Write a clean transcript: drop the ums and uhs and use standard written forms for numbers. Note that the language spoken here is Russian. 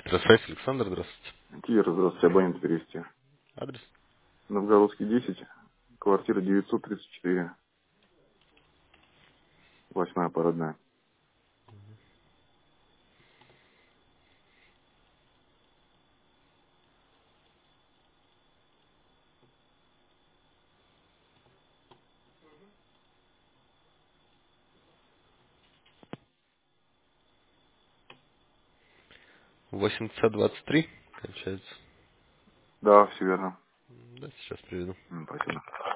Здравствуйте, Александр, здравствуйте. Кира, здравствуйте, абонент перевести. Адрес? Новгородский 10, квартира 934, 8 парадная. 8023, кончается. Да, все верно. Да, сейчас приведу. Спасибо.